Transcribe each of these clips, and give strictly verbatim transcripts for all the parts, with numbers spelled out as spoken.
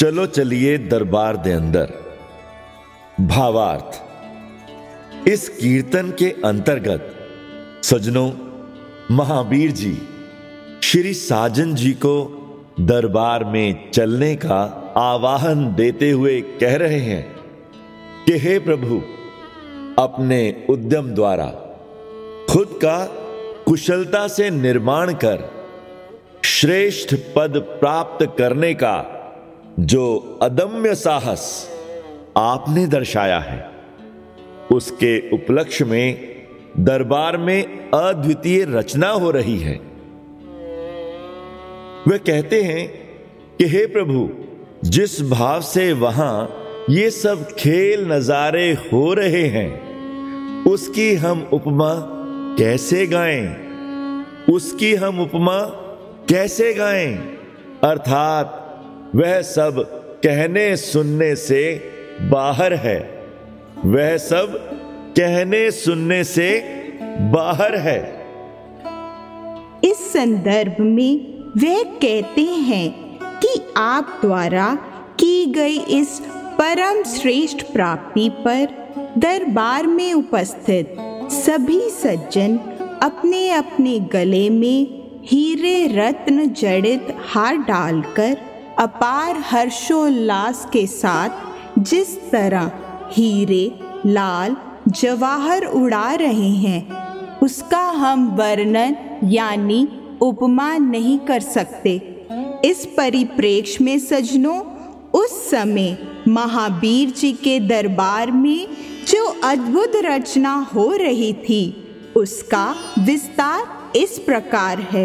चलो चलिए दरबार दे अंदर। भावार्थ, इस कीर्तन के अंतर्गत सज्जनों, महावीर जी श्री साजन जी को दरबार में चलने का आवाहन देते हुए कह रहे हैं कि हे प्रभु, अपने उद्यम द्वारा खुद का कुशलता से निर्माण कर श्रेष्ठ पद प्राप्त करने का जो अदम्य साहस आपने दर्शाया है, उसके उपलक्ष्य में दरबार में अद्वितीय रचना हो रही है। वे कहते हैं कि हे प्रभु, जिस भाव से वहां ये सब खेल नजारे हो रहे हैं, उसकी हम उपमा कैसे गाएं उसकी हम उपमा कैसे गाएं अर्थात वह सब कहने सुनने से बाहर है। वह सब कहने सुनने से बाहर है। इस संदर्भ में वे कहते हैं कि आप द्वारा की गई इस परम श्रेष्ठ प्राप्ति पर दरबार में उपस्थित सभी सज्जन अपने अपने गले में हीरे रत्न जड़ित हार डालकर अपार हर्षोल्लास के साथ जिस तरह हीरे लाल जवाहर उड़ा रहे हैं, उसका हम वर्णन यानी उपमा नहीं कर सकते। इस परिप्रेक्ष्य में सज्जनों, उस समय महावीर जी के दरबार में जो अद्भुत रचना हो रही थी, उसका विस्तार इस प्रकार है।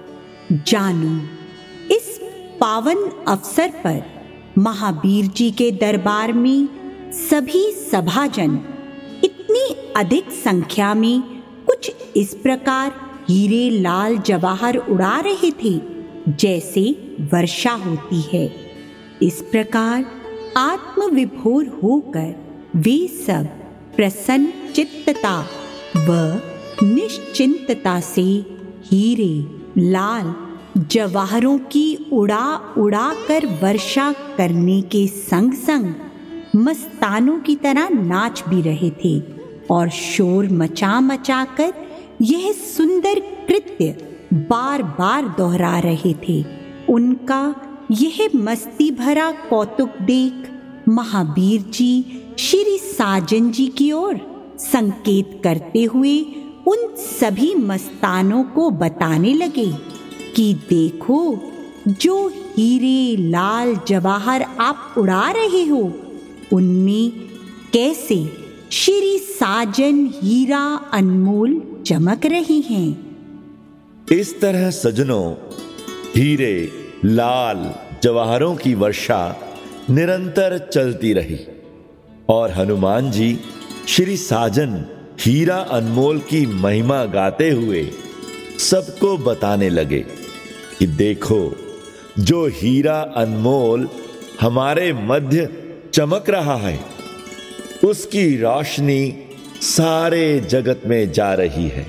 जानू, इस पावन अवसर पर महावीर जी के दरबार में सभी सभाजन इतनी अधिक संख्या में कुछ इस प्रकार हीरे लाल जवाहर उड़ा रहे थे जैसे वर्षा होती है। इस प्रकार आत्मविभोर होकर वे सब प्रसन्न चित्तता व निश्चिंतता से हीरे लाल जवाहरों की उड़ा उड़ा कर वर्षा करने के संग संग मस्तानों की तरह नाच भी रहे थे और शोर मचा मचा कर यह सुंदर कृत्य बार बार दोहरा रहे थे। उनका यह मस्ती भरा कौतुक देख महावीर जी श्री साजन जी की ओर संकेत करते हुए उन सभी मस्तानों को बताने लगे कि देखो, जो हीरे लाल जवाहर आप उड़ा रहे हो, उनमें कैसे श्री साजन हीरा अनमोल चमक रही हैं। इस तरह सज्जनों, हीरे लाल जवाहरों की वर्षा निरंतर चलती रही और हनुमान जी श्री साजन हीरा अनमोल की महिमा गाते हुए सबको बताने लगे कि देखो, जो हीरा अनमोल हमारे मध्य चमक रहा है, उसकी रोशनी सारे जगत में जा रही है।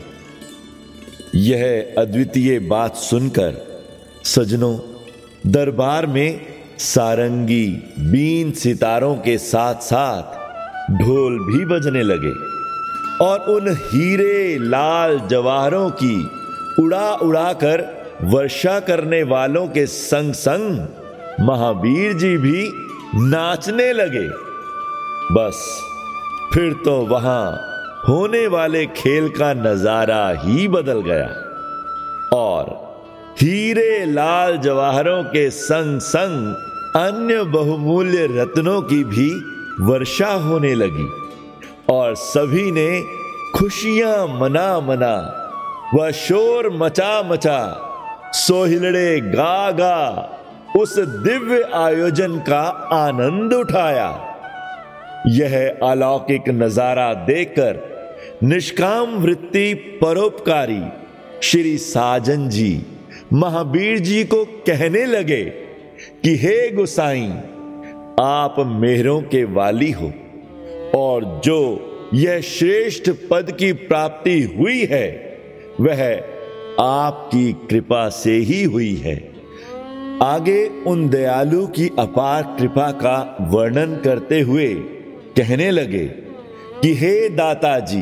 यह अद्वितीय बात सुनकर सज्जनों, दरबार में सारंगी बीन सितारों के साथ साथ ढोल भी बजने लगे और उन हीरे लाल जवाहरों की उड़ा उड़ा कर वर्षा करने वालों के संग संग महावीर जी भी नाचने लगे। बस फिर तो वहां होने वाले खेल का नजारा ही बदल गया और हीरे लाल जवाहरों के संग संग अन्य बहुमूल्य रत्नों की भी वर्षा होने लगी और सभी ने खुशियां मना मना व शोर मचा मचा सोहिलड़े गा गा उस दिव्य आयोजन का आनंद उठाया। यह अलौकिक नजारा देखकर निष्काम वृत्ति परोपकारी श्री साजन जी महावीर जी को कहने लगे कि हे गोसाई, आप मेहरों के वाली हो और जो यह श्रेष्ठ पद की प्राप्ति हुई है, वह आपकी कृपा से ही हुई है। आगे उन दयालु की अपार कृपा का वर्णन करते हुए कहने लगे कि हे दाता जी,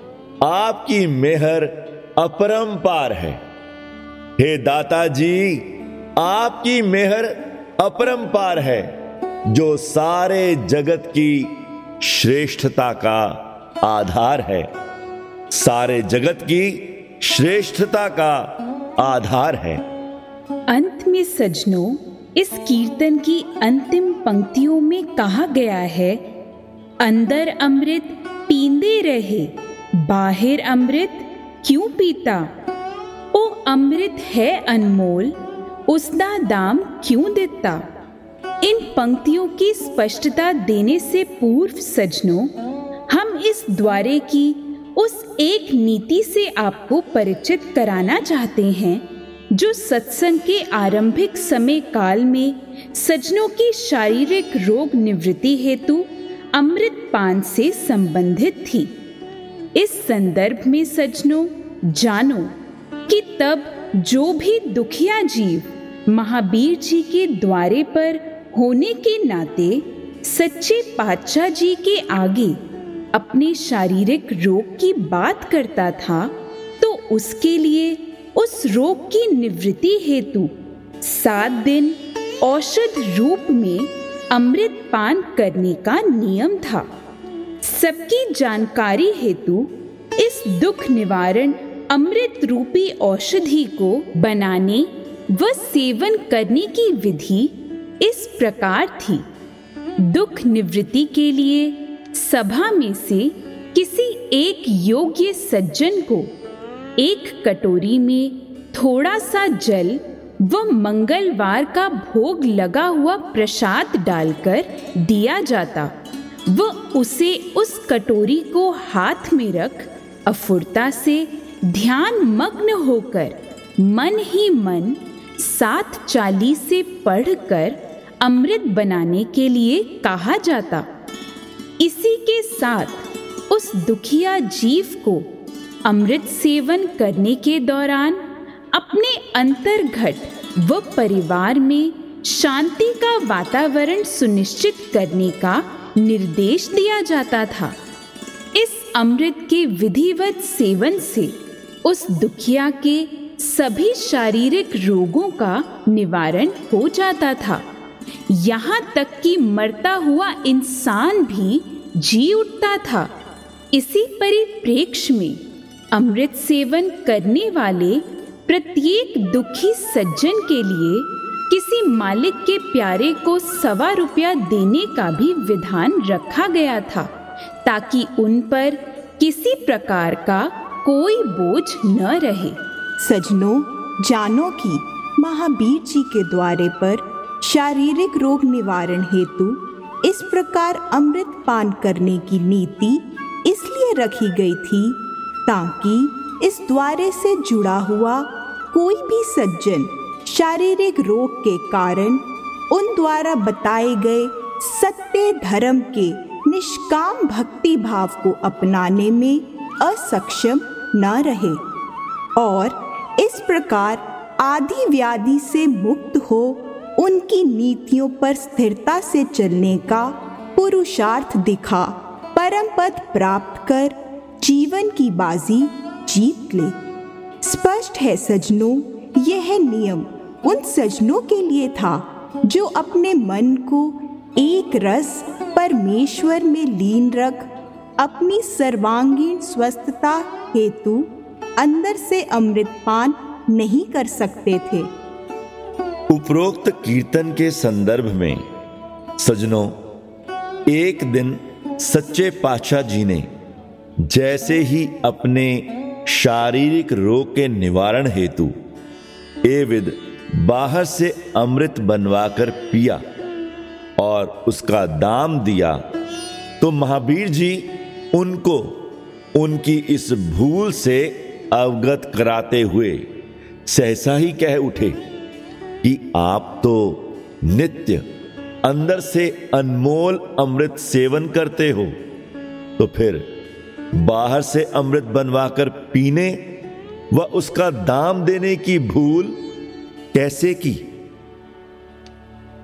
आपकी मेहर अपरंपार है। हे दाता जी, आपकी मेहर अपरंपार है, जो सारे जगत की श्रेष्ठता का आधार है। सारे जगत की श्रेष्ठता का आधार है। अंत में सज्जनों, इस कीर्तन की अंतिम पंक्तियों में कहा गया है, अंदर अमृत पींदे रहे, बाहर अमृत क्यों पीता। ओ अमृत है अनमोल, उसदा दाम क्यों देता। इन पंक्तियों की स्पष्टता देने से पूर्व सज्जनों, हम इस द्वारे की उस एक नीति से आपको परिचित कराना चाहते हैं, जो सत्संग के आरंभिक समय काल में सज्जनों की शारीरिक रोग निवृत्ति हेतु अमृत पान से संबंधित थी। इस संदर्भ में सज्जनों, जानो कि तब जो भी दुखिया जीव महावीर जी के द्वारे पर होने के नाते सच्चे पातशाह जी के आगे अपने शारीरिक रोग की बात करता था, तो उसके लिए उस रोग की निवृत्ति हेतु सात दिन औषध रूप में अमृत पान करने का नियम था। सबकी जानकारी हेतु इस दुख निवारण अमृत रूपी औषधि को बनाने व सेवन करने की विधि इस प्रकार थी। दुख निवृत्ति के लिए सभा में से किसी एक योग्य सज्जन को एक कटोरी में थोड़ा सा जल व मंगलवार का भोग लगा हुआ प्रसाद डालकर दिया जाता व उसे उस कटोरी को हाथ में रख अफुरता से ध्यान मग्न होकर मन ही मन सात चालीस से पढ़कर अमृत बनाने के लिए कहा जाता। इसी के साथ उस दुखिया जीव को अमृत सेवन करने के दौरान अपने अंतर्घट व परिवार में शांति का वातावरण सुनिश्चित करने का निर्देश दिया जाता था। इस अमृत के विधिवत सेवन से उस दुखिया के सभी शारीरिक रोगों का निवारण हो जाता था। यहाँ तक कि मरता हुआ इंसान भी जी उठता था। इसी परिप्रेक्ष्य में अमृत सेवन करने वाले प्रत्येक दुखी सज्जन के लिए किसी मालिक के प्यारे को सवा रुपया देने का भी विधान रखा गया था, ताकि उन पर किसी प्रकार का कोई बोझ न रहे। सज्जनों, जानो कि महावीर जी के द्वारे पर शारीरिक रोग निवारण हेतु इस प्रकार अमृत पान करने की नीति इसलिए रखी गई थी ताकि इस द्वारे से जुड़ा हुआ कोई भी सज्जन शारीरिक रोग के कारण उन द्वारा बताए गए सत्य धर्म के निष्काम भक्ति भाव को अपनाने में असक्षम न रहे और इस प्रकार आदि व्याधि से मुक्त हो उनकी नीतियों पर स्थिरता से चलने का पुरुषार्थ दिखा परम पद प्राप्त कर जीवन की बाजी जीत ले। स्पष्ट है सज्जनों, यह नियम उन सज्जनों के लिए था जो अपने मन को एक रस परमेश्वर में लीन रख अपनी सर्वांगीण स्वस्थता हेतु अंदर से अमृतपान नहीं कर सकते थे। उपरोक्त कीर्तन के संदर्भ में सज्जनों, एक दिन सच्चे पातशाह जी ने जैसे ही अपने शारीरिक रोग के निवारण हेतु एविद बाहर से अमृत बनवाकर पिया और उसका दाम दिया, तो महावीर जी उनको उनकी इस भूल से अवगत कराते हुए सहसा ही कह उठे कि आप तो नित्य अंदर से अनमोल अमृत सेवन करते हो, तो फिर बाहर से अमृत बनवाकर पीने व उसका दाम देने की भूल कैसे की।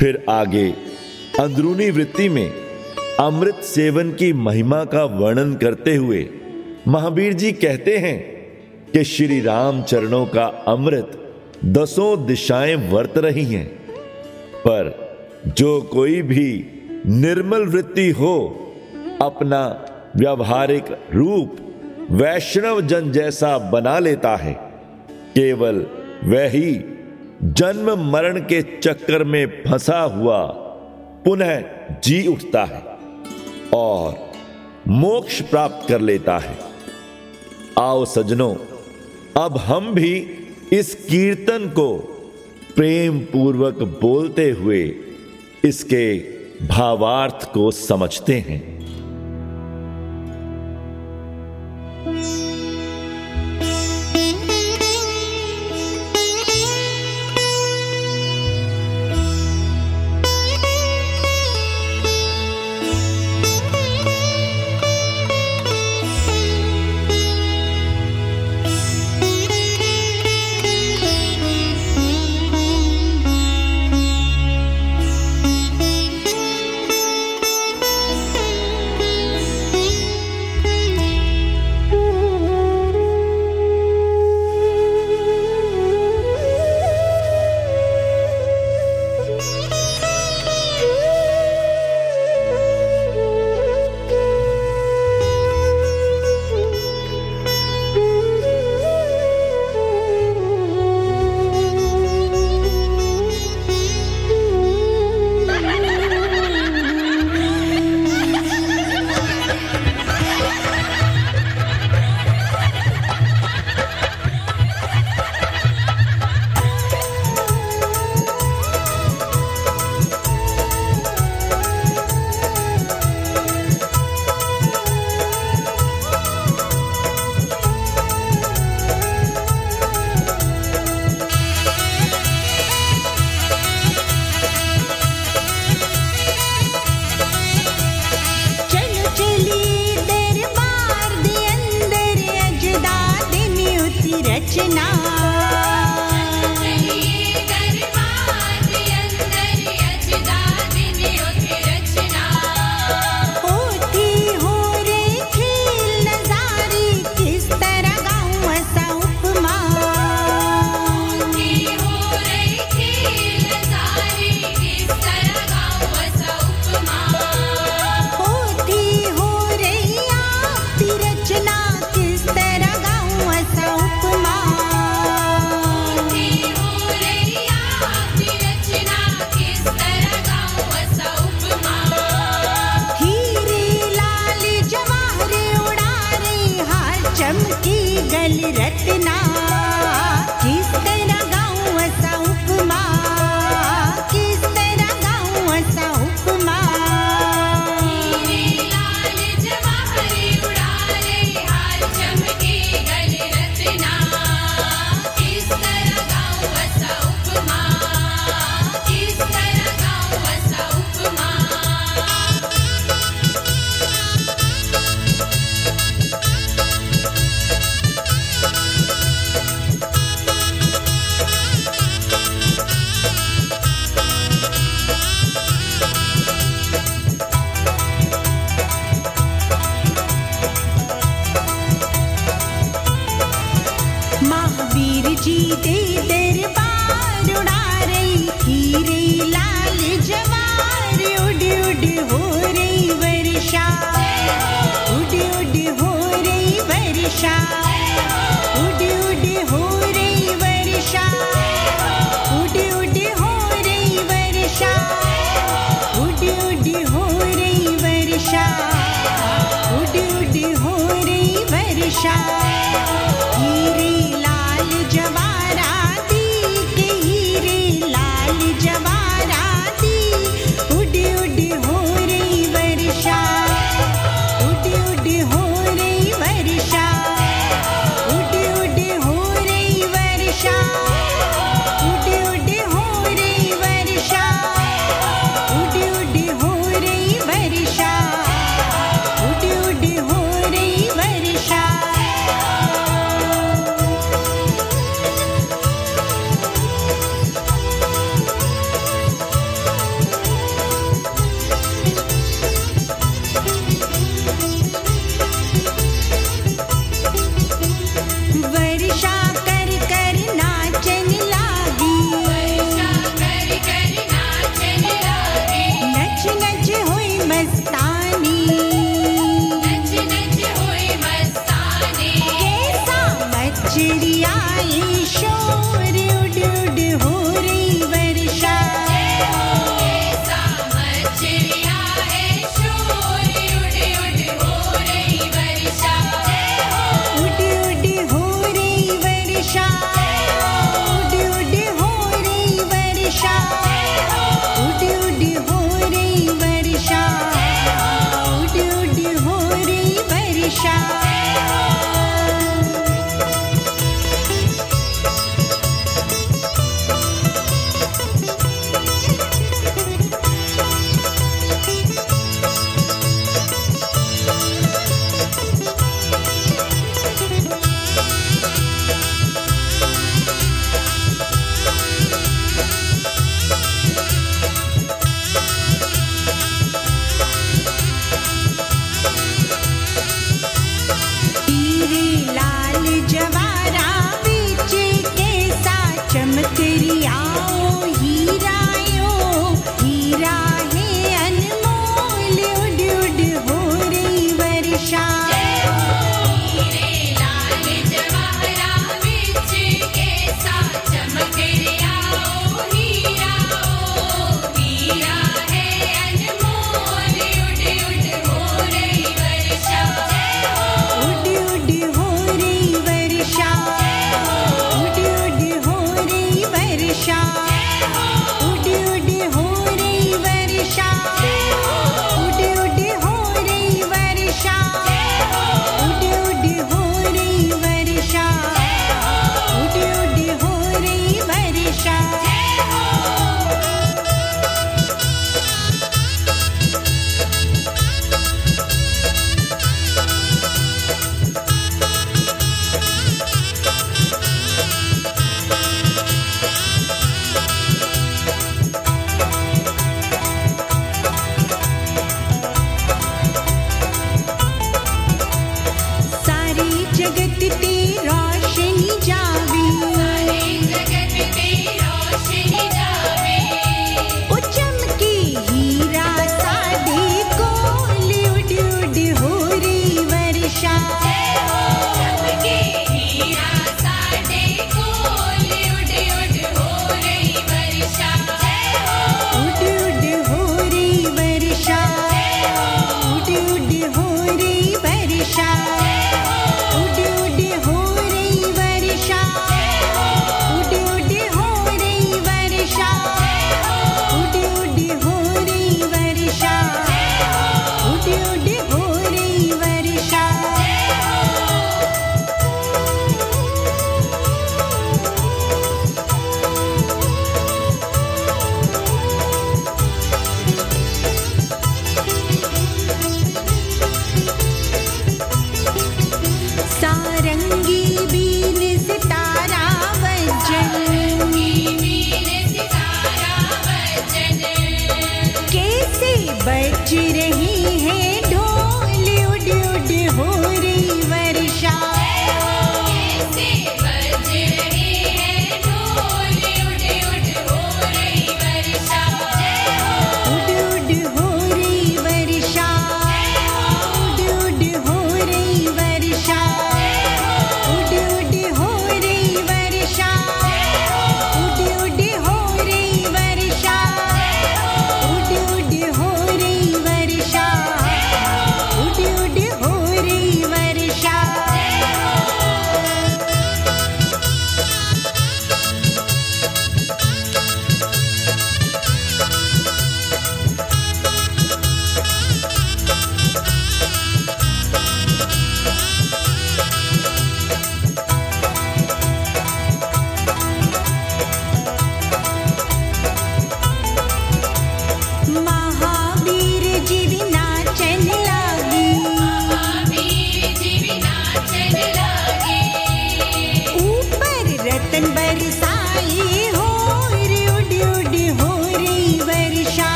फिर आगे अंदरूनी वृत्ति में अमृत सेवन की महिमा का वर्णन करते हुए महावीर जी कहते हैं कि श्री राम चरणों का अमृत दसों दिशाएं वर्त रही हैं, पर जो कोई भी निर्मल वृत्ति हो अपना व्यावहारिक रूप वैष्णव जन जैसा बना लेता है, केवल वही जन्म मरण के चक्कर में फंसा हुआ पुनः जी उठता है और मोक्ष प्राप्त कर लेता है। आओ सज्जनों, अब हम भी इस कीर्तन को प्रेम पूर्वक बोलते हुए इसके भावार्थ को समझते हैं।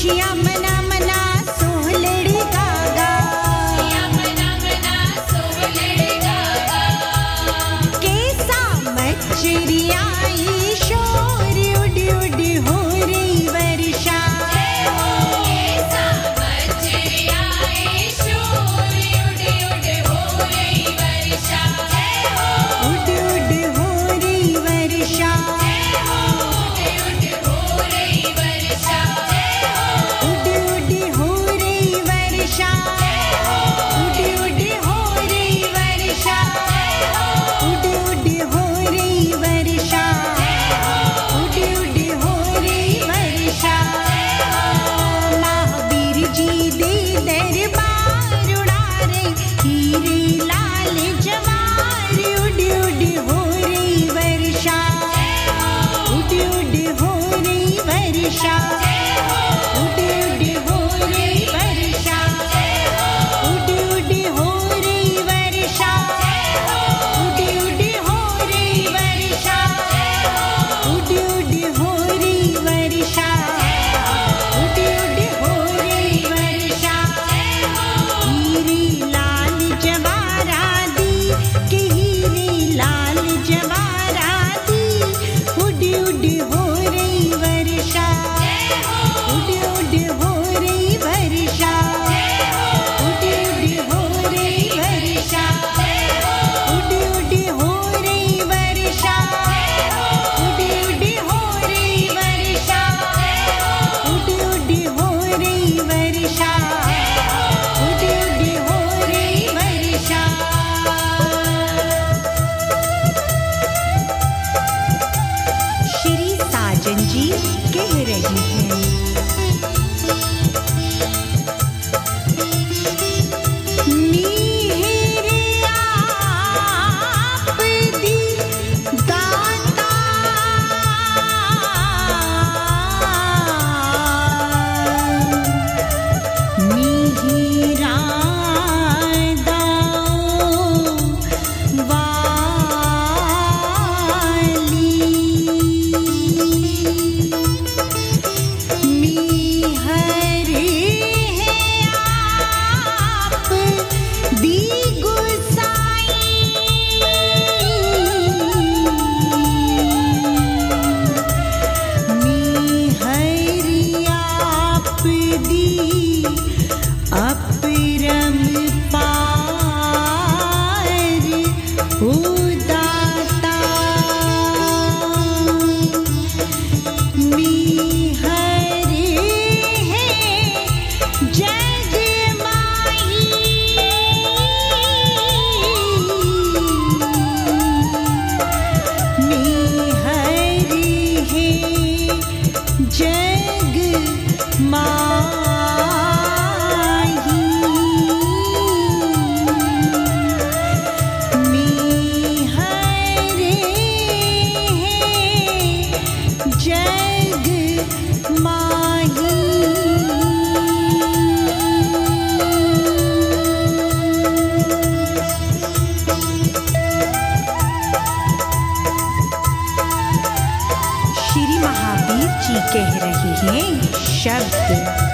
खुशियाँ मना मना सोहलड़ी गागा, खुशियाँ मना मना सोहलड़ी गागा। कैसा मचरियाई शोर उड़ उड़ हो रही वर्षा, कैसा मचरियाई शोर उड़ उड़ हो रही वर्षा, उड़ उड़ हो रही वर्षा, उड़ उड़ हो रही वर्षा, उड़ उड़ हो रही वर्षा, उड़ उड़ हो रही वर्षा, उड़ उड़ हो रही वर्षा। महावीर जी दे दरबार उड़ा रहे हीरे लाल जवार, उड़ उड़ हो रही वर्षा, उड़ उड़ हो रही वर्षा, उड़ उड़ हो रही वर्षा, उड़ उड़ हो रही वर्षा, उड़ उड़ हो रही वर्षा, उड़ उड़ हो रही वर्षा, उड़ उड़ हो रही वर्षा। हीरे लाल जवारा दी के हीरे लाल जवारा दी, उड़ उड़ हो रही वर्षा, उड़ उड़ हो रही वर्षा, उड़ उड़ हो रही वर्षा, उड़ उड़ हो रही वर्षा, उड़ उड़ हो रही वर्षा, उड़ उड़ हो रही वर्षा, उड़ उड़ हो रही वर्षा। श्री साजन जी कह रही हैं, मेरे आप दी दाता, मेरा दाओ वाली, मेहर है आप दी गुसाई, मेहर आप दी अपरम पार हो दाता, मेहर है जग माही, मेहर है जग माही, मेहर है जग माही। श्री महावीर जी कह रहे हैं शब्द,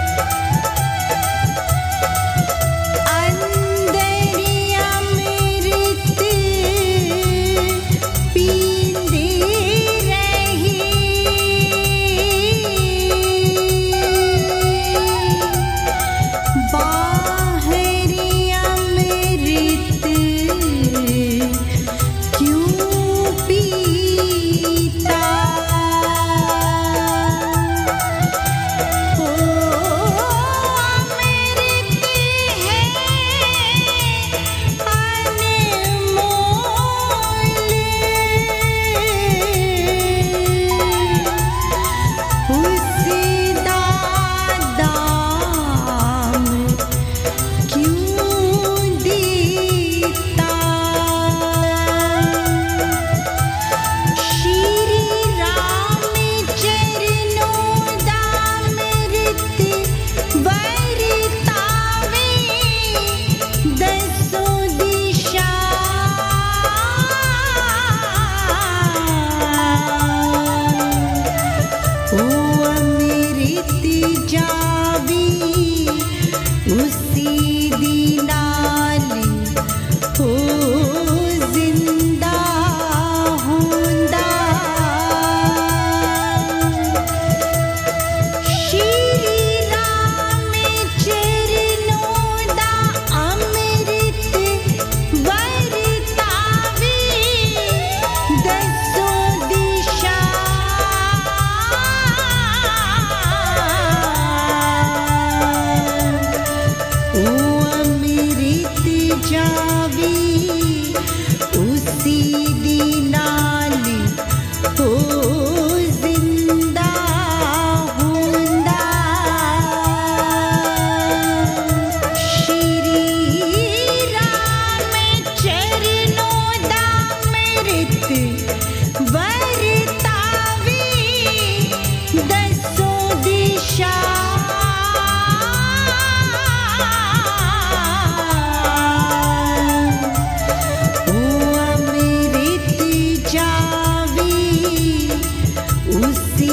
अंदरिया अमृत पींदे रहे, बाहर अमृत क्यों पीता, ओ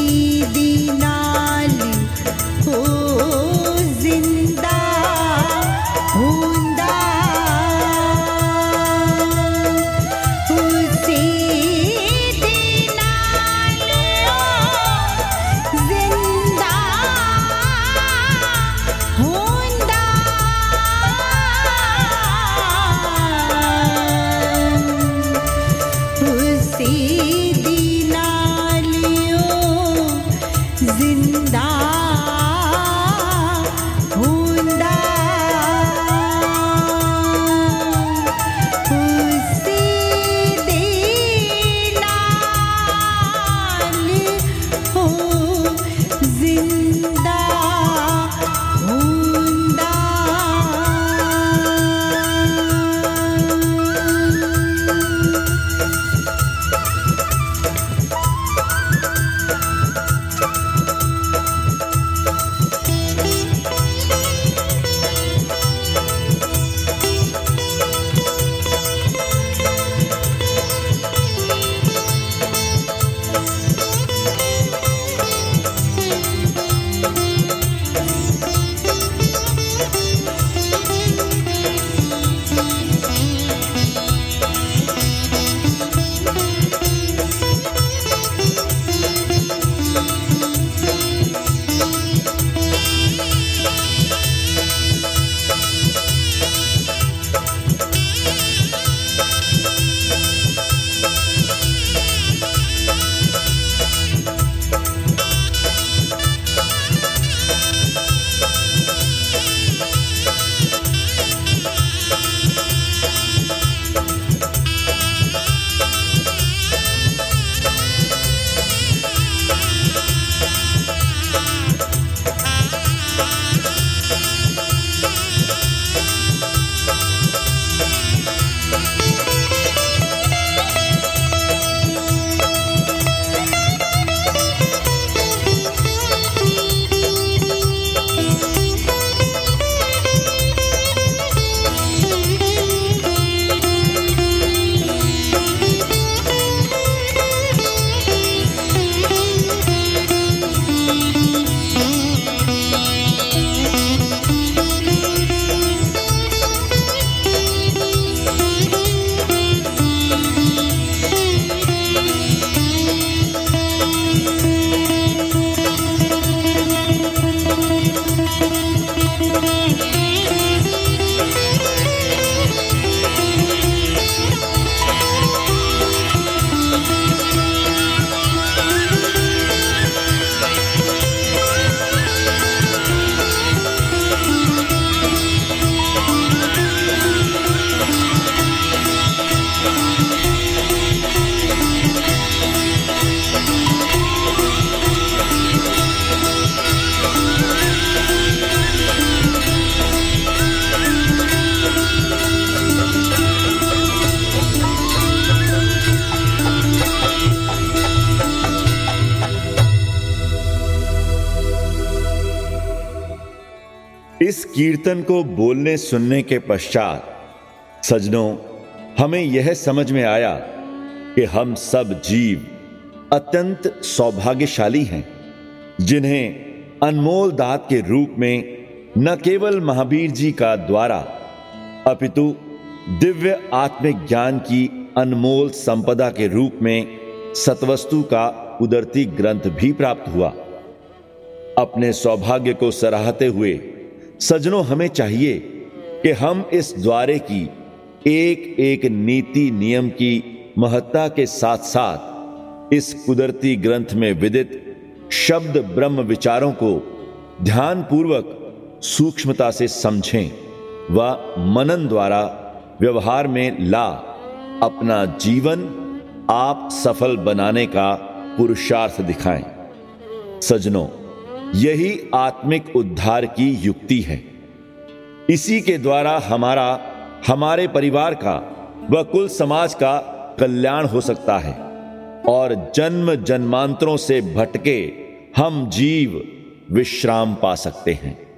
सीधी नाली हो जिंदा होंदा हो सीधी नाली हो जिंदा होंदा हो सीधी नालियों जिंदा होंदा हो सीधी नाली हो जिंदा होंदा। इस कीर्तन को बोलने सुनने के पश्चात सज्जनों, हमें यह समझ में आया कि हम सब जीव अत्यंत सौभाग्यशाली हैं, जिन्हें अनमोल दात के रूप में न केवल महावीर जी का द्वारा अपितु दिव्य आत्मिक ज्ञान की अनमोल संपदा के रूप में सतवस्तु का उदरती ग्रंथ भी प्राप्त हुआ। अपने सौभाग्य को सराहते हुए सज्जनों, हमें चाहिए कि हम इस द्वारे की एक एक नीति नियम की महत्ता के साथ साथ इस कुदरती ग्रंथ में विदित शब्द ब्रह्म विचारों को ध्यान पूर्वक सूक्ष्मता से समझें व मनन द्वारा व्यवहार में ला अपना जीवन आप सफल बनाने का पुरुषार्थ दिखाएं। सज्जनों, यही आत्मिक उद्धार की युक्ति है। इसी के द्वारा हमारा, हमारे परिवार का व कुल समाज का कल्याण हो सकता है और जन्म जन्मांतरों से भटके हम जीव विश्राम पा सकते हैं।